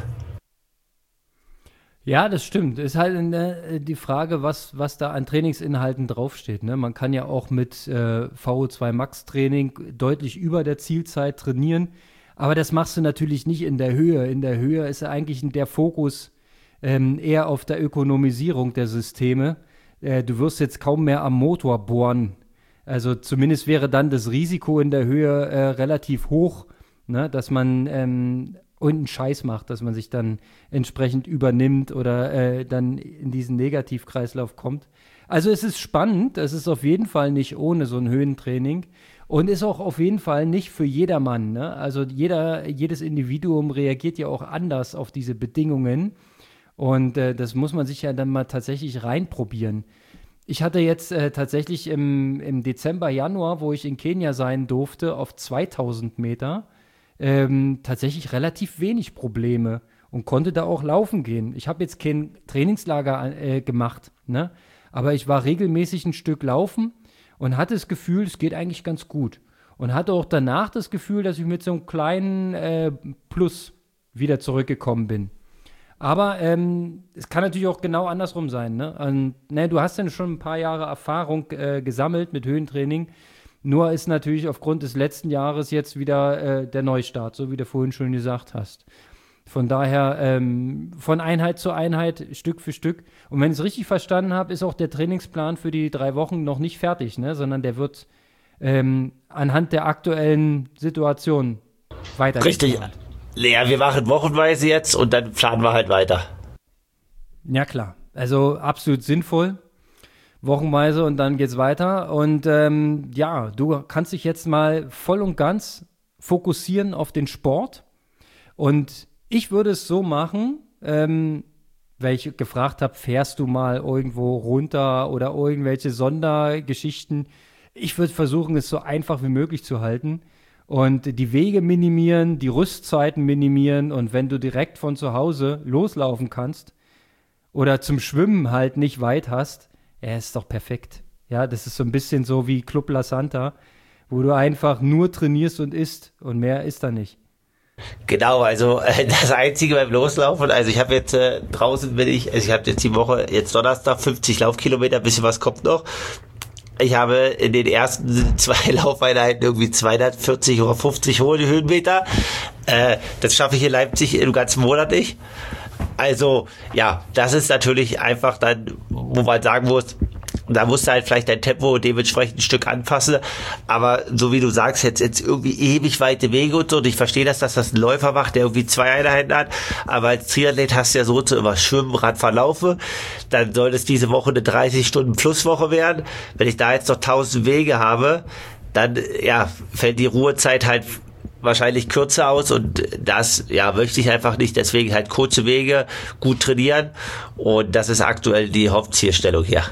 Ja, das stimmt. Ist halt die Frage, was da an Trainingsinhalten draufsteht. Ne? Man kann ja auch mit VO2 Max Training deutlich über der Zielzeit trainieren. Aber das machst du natürlich nicht in der Höhe. In der Höhe ist eigentlich der Fokus eher auf der Ökonomisierung der Systeme. Du wirst jetzt kaum mehr am Motor bohren. Also zumindest wäre dann das Risiko in der Höhe relativ hoch, ne? Dass man einen Scheiß macht, dass man sich dann entsprechend übernimmt oder dann in diesen Negativkreislauf kommt. Also es ist spannend, es ist auf jeden Fall nicht ohne so ein Höhentraining. Und ist auch auf jeden Fall nicht für jedermann. Ne? Also jedes Individuum reagiert ja auch anders auf diese Bedingungen. Und das muss man sich ja dann mal tatsächlich reinprobieren. Ich hatte jetzt tatsächlich im Dezember, Januar, wo ich in Kenia sein durfte, auf 2000 Meter, tatsächlich relativ wenig Probleme und konnte da auch laufen gehen. Ich habe jetzt kein Trainingslager gemacht, ne? aber ich war regelmäßig ein Stück laufen und hatte das Gefühl, es geht eigentlich ganz gut. Und hatte auch danach das Gefühl, dass ich mit so einem kleinen Plus wieder zurückgekommen bin. Aber es kann natürlich auch genau andersrum sein. Ne? Und, du hast ja schon ein paar Jahre Erfahrung gesammelt mit Höhentraining. Nur ist natürlich aufgrund des letzten Jahres jetzt wieder der Neustart, so wie du vorhin schon gesagt hast. Von daher von Einheit zu Einheit, Stück für Stück. Und wenn ich es richtig verstanden habe, ist auch der Trainingsplan für die 3 Wochen noch nicht fertig, ne? Sondern der wird anhand der aktuellen Situation weiter. Richtig. Ja, wir machen wochenweise jetzt und dann planen wir halt weiter. Ja, klar. Also absolut sinnvoll. Wochenweise und dann geht's weiter. Und du kannst dich jetzt mal voll und ganz fokussieren auf den Sport. Und ich würde es so machen, weil ich gefragt habe, fährst du mal irgendwo runter oder irgendwelche Sondergeschichten? Ich würde versuchen, es so einfach wie möglich zu halten und die Wege minimieren, die Rüstzeiten minimieren und wenn du direkt von zu Hause loslaufen kannst oder zum Schwimmen halt nicht weit hast, ist doch perfekt. Ja, das ist so ein bisschen so wie Club La Santa, wo du einfach nur trainierst und isst und mehr ist da nicht. Genau, also das Einzige beim Loslaufen, also ich habe jetzt draußen ich habe jetzt die Woche, jetzt Donnerstag 50 Laufkilometer, ein bisschen was kommt noch. Ich habe in den ersten 2 Laufeinheiten irgendwie 240 oder 50 hohe Höhenmeter. Das schaffe ich in Leipzig im ganzen Monat nicht. Also, ja, das ist natürlich einfach dann, wo man sagen muss, da musst du halt vielleicht dein Tempo dementsprechend ein Stück anpassen. Aber so wie du sagst, jetzt irgendwie ewig weite Wege und so. Und ich verstehe dass das ein Läufer macht, der irgendwie 2 Einheiten hat. Aber als Triathlet hast du ja so immer Schwimmen, Radfahren, Laufen. Dann soll es diese Woche eine 30-Stunden-Plus-Woche werden. Wenn ich da jetzt noch 1000 Wege habe, dann, fällt die Ruhezeit halt wahrscheinlich kürzer aus und das, möchte ich einfach nicht. Deswegen halt kurze Wege, gut trainieren. Und das ist aktuell die Hauptzielstellung hier.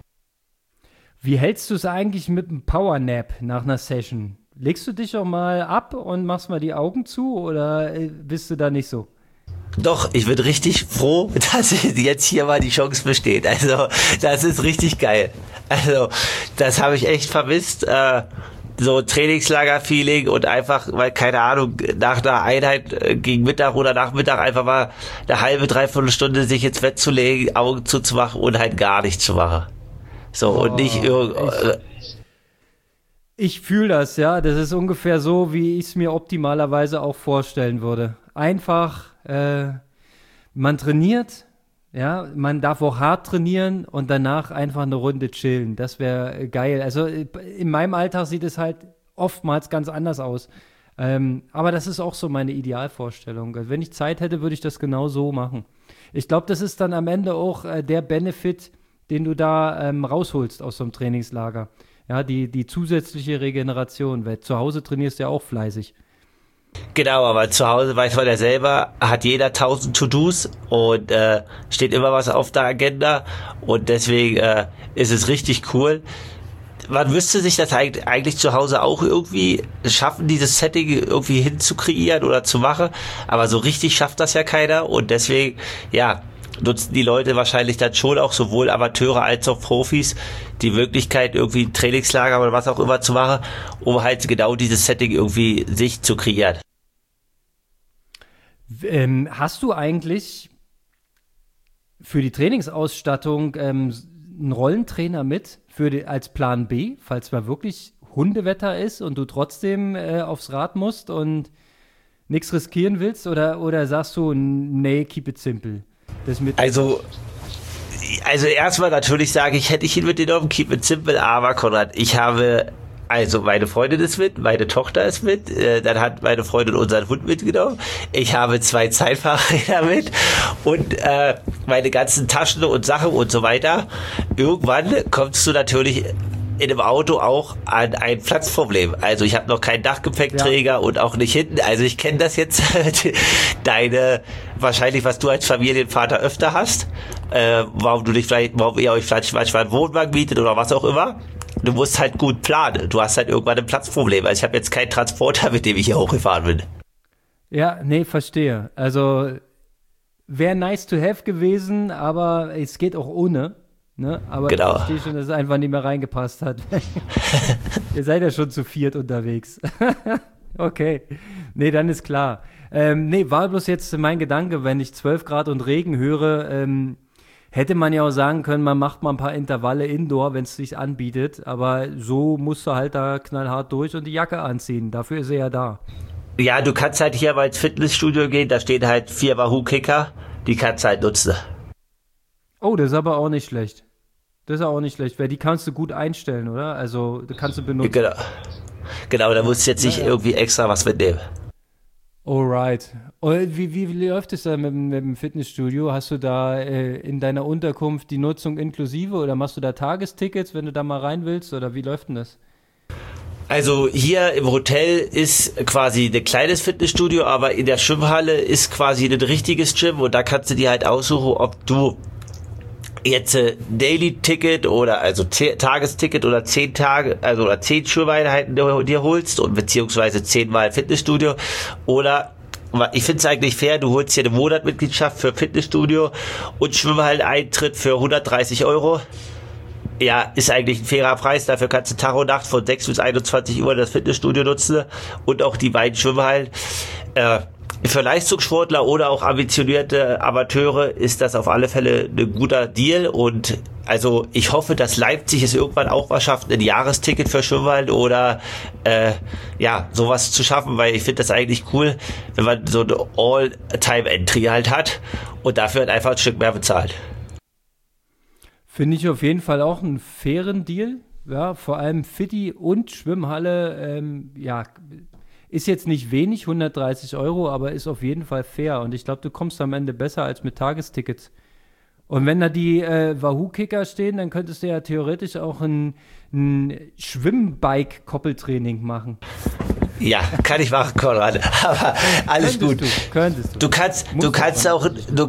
Wie hältst du es eigentlich mit einem Powernap nach einer Session? Legst du dich auch mal ab und machst mal die Augen zu oder bist du da nicht so? Doch, ich bin richtig froh, dass jetzt hier mal die Chance besteht. Also, das ist richtig geil. Also, das habe ich echt vermisst. So Trainingslager-Feeling und einfach, weil, keine Ahnung, nach einer Einheit gegen Mittag oder Nachmittag einfach mal eine halbe, dreiviertel Stunde sich ins Bett zu legen, Augen zuzumachen und halt gar nichts zu machen. So, und nicht ich fühle das, ja. Das ist ungefähr so, wie ich es mir optimalerweise auch vorstellen würde. Einfach, man trainiert, ja, man darf auch hart trainieren und danach einfach eine Runde chillen. Das wäre geil. Also in meinem Alltag sieht es halt oftmals ganz anders aus. Aber das ist auch so meine Idealvorstellung. Also wenn ich Zeit hätte, würde ich das genau so machen. Ich glaube, das ist dann am Ende auch der Benefit, den du da rausholst aus so einem Trainingslager. Ja, die zusätzliche Regeneration, weil zu Hause trainierst du ja auch fleißig. Genau, aber zu Hause weiß man ja selber, hat jeder 1000 To-Dos und steht immer was auf der Agenda und deswegen ist es richtig cool. Man müsste sich das eigentlich zu Hause auch irgendwie schaffen, dieses Setting irgendwie hinzukreieren oder zu machen, aber so richtig schafft das ja keiner und deswegen, nutzen die Leute wahrscheinlich dann schon auch sowohl Amateure als auch Profis die Möglichkeit, irgendwie ein Trainingslager oder was auch immer zu machen, um halt genau dieses Setting irgendwie sich zu kreieren. Hast du eigentlich für die Trainingsausstattung einen Rollentrainer mit als Plan B, falls mal wirklich Hundewetter ist und du trotzdem aufs Rad musst und nichts riskieren willst? Oder sagst du, nee, keep it simple? Also erstmal natürlich sage ich, hätte ich ihn mitgenommen, keep it simple, aber Konrad, meine Freundin ist mit, meine Tochter ist mit, dann hat meine Freundin unseren Hund mitgenommen, ich habe 2 Zeitfahrräder mit und meine ganzen Taschen und Sachen und so weiter. Irgendwann kommst du natürlich in dem Auto auch an ein Platzproblem. Also ich habe noch keinen Dachgepäckträger und auch nicht hinten. Also ich kenne das jetzt, wahrscheinlich, was du als Familienvater öfter hast, warum ihr euch vielleicht manchmal einen Wohnwagen mietet oder was auch immer. Du musst halt gut planen. Du hast halt irgendwann ein Platzproblem. Also ich habe jetzt keinen Transporter, mit dem ich hier hochgefahren bin. Ja, nee, verstehe. Also wäre nice to have gewesen, aber es geht auch ohne. Ne? Aber genau. Ich verstehe schon, dass es einfach nicht mehr reingepasst hat. Ihr seid ja schon zu viert unterwegs. Okay. Nee, dann ist klar. Nee, war bloß jetzt mein Gedanke, wenn ich 12 Grad und Regen höre, hätte man ja auch sagen können, man macht mal ein paar Intervalle Indoor, wenn es sich anbietet. Aber so musst du halt da knallhart durch und die Jacke anziehen. Dafür ist er ja da. Ja, du kannst halt hier mal ins Fitnessstudio gehen, da stehen halt 4 Wahoo-Kicker, die kannst du halt nutzen. Oh, das ist aber auch nicht schlecht. Das ist auch nicht schlecht, weil die kannst du gut einstellen, oder? Also, die kannst du benutzen. Genau, da musst du jetzt nicht irgendwie extra was mitnehmen. Alright. Und wie läuft es da mit dem Fitnessstudio? Hast du da in deiner Unterkunft die Nutzung inklusive oder machst du da Tagestickets, wenn du da mal rein willst? Oder wie läuft denn das? Also hier im Hotel ist quasi ein kleines Fitnessstudio, aber in der Schwimmhalle ist quasi ein richtiges Gym und da kannst du dir halt aussuchen, ob du jetzt Daily-Ticket oder also Tagesticket oder 10 Tage, also oder 10 Schwimmeinheiten dir holst und beziehungsweise 10-mal Fitnessstudio oder ich finde es eigentlich fair, du holst dir eine Monatmitgliedschaft für Fitnessstudio und Schwimmhalleneintritt für 130 €. Ja, ist eigentlich ein fairer Preis. Dafür kannst du Tag und Nacht von 6 bis 21 Uhr das Fitnessstudio nutzen und auch die beiden Schwimmhallen. Für Leistungssportler oder auch ambitionierte Amateure ist das auf alle Fälle ein guter Deal und also ich hoffe, dass Leipzig es irgendwann auch mal schafft, ein Jahresticket für Schwimmhallen oder sowas zu schaffen, weil ich finde das eigentlich cool, wenn man so eine All-Time-Entry halt hat und dafür halt einfach ein Stück mehr bezahlt. Finde ich auf jeden Fall auch einen fairen Deal. Ja, vor allem Fitti und Schwimmhalle, ist jetzt nicht wenig, 130 €, aber ist auf jeden Fall fair. Und ich glaube, du kommst am Ende besser als mit Tagestickets. Und wenn da die Wahoo-Kicker stehen, dann könntest du ja theoretisch auch ein Schwimmbike-Koppeltraining machen. Ja, kann ich machen, Konrad. Aber alles gut. Könntest du. Du kannst auch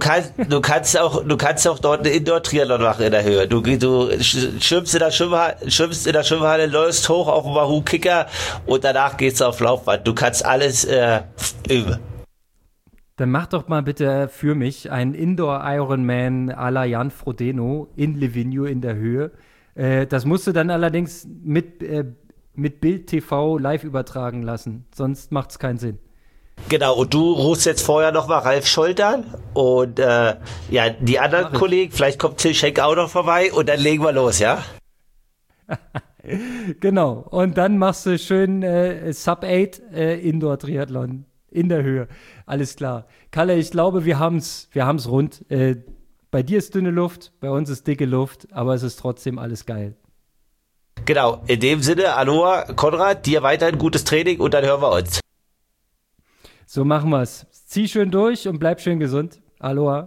dort eine Indoor-Triathlon machen in der Höhe. Du schwimmst in der Schwimmhalle, läufst hoch auf dem Wahoo-Kicker und danach gehst du auf Laufband. Du kannst alles üben. Dann mach doch mal bitte für mich einen Indoor-Ironman à la Jan Frodeno in Livigno in der Höhe. Das musst du dann allerdings mit Bild TV live übertragen lassen, sonst macht es keinen Sinn. Genau, und du rufst jetzt vorher noch mal Ralf Scholtern und die anderen Kollegen, vielleicht kommt Till Schenk auch noch vorbei und dann legen wir los, ja? Genau, und dann machst du schön Sub-8 Indoor-Triathlon in der Höhe. Alles klar. Kalle, ich glaube, wir haben's rund. Bei dir ist dünne Luft, bei uns ist dicke Luft, aber es ist trotzdem alles geil. Genau, in dem Sinne, Aloha, Konrad, dir weiterhin gutes Training und dann hören wir uns. So machen wir's. Zieh schön durch und bleib schön gesund. Aloha.